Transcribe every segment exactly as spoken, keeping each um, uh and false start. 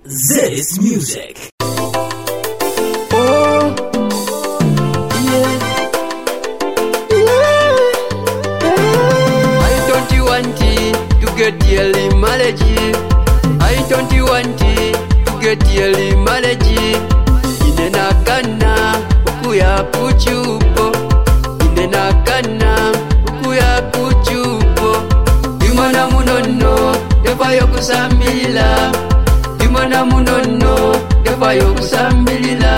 This music. Oh, yeah. Yeah. I don't want to get yearly marriage. I don't want to get yearly marriage. Inena kana ukuya kuchupo. Inena kana ukuya kuchupo. Dimana munono defayo kusamila. Dimana munono defayo kusamila.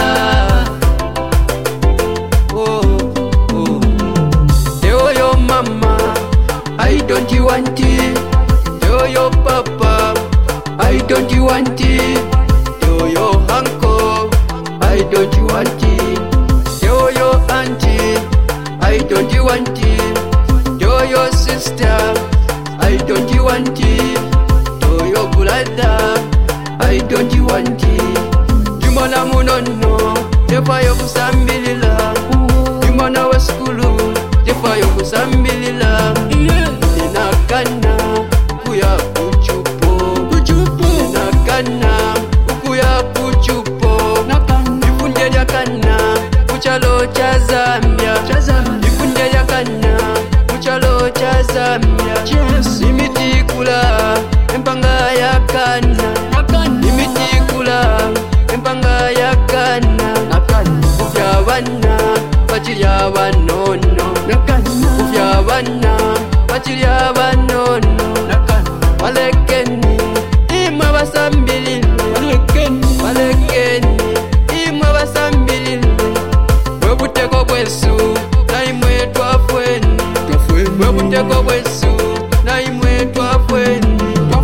Oh, oh. Tell your mama I don't want it. Tell your papa I don't want it. Tell your uncle I don't want it. Tell your auntie I don't want it. Tell your sister I don't want it. Tell your brother I don't want it. Dimana munono defayo kusambilila. Dimana wa skulu defayo kusambilila. Nina kana ukuya kuchupo. Nina kana ukuya kuchupo. Ifunde ya kana kuchalo cha Zambia. Ifunde ya kana kuchalo cha Zambia. Imiti kula empanga ya kana. Imiti kula empanga ya kana. Kufya wana bachirya banono. Kufya wana bachirya banono. Walekeni imwe basambilile. Walekeni imwe basambilile. Webuteko bwesu na imwe twafweni. Webuteko bwesu na imwe twafweni.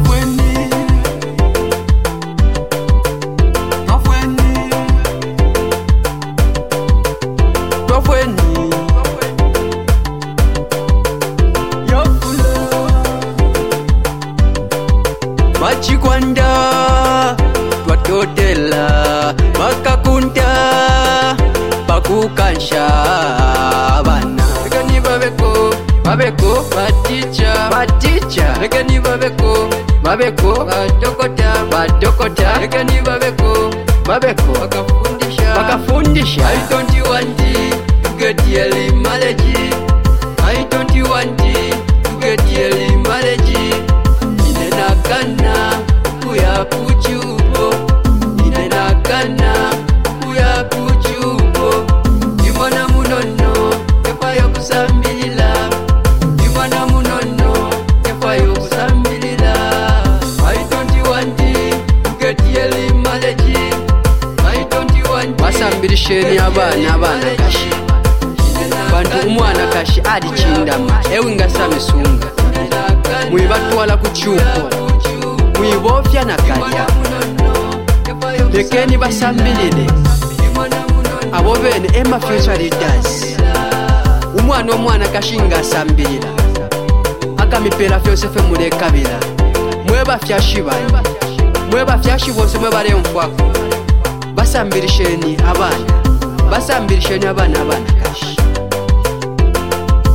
Machikwanda twatotela makakunda pakukansha bana. Rekani babeko babeko baticha baticha. Rekani babeko babeko badokota badokota. Rekani babeko babeko bakafundisha bakafundisha. I don't want to get yearly marriage. I don't want to get yearly marriage. Inena kana ukuya kuchupo. Inena kana ukuya kuchupo. Dimana munono defayo kusambilila. Dimana munono defayo kusambilila. I don't want to get yearly marriage. I don't want to basambilisheni abana abana kashi. Bantu umwana kashi adi chindama ewe ngasame sunga. Mwibatwala kuchupo mwibofya na kalya. Lekeni basambilile abo bene Emma Future Leaders. Umwana omwana kashinga asambilila akamipela fyose fe mulekabila. Mweba fyashi bani mweba fyashi bose mwebale mfwako. Basambilisheni abana basambilisheni abana abana kashi.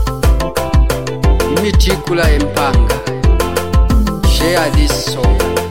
Imiti kula empanga. Share this song.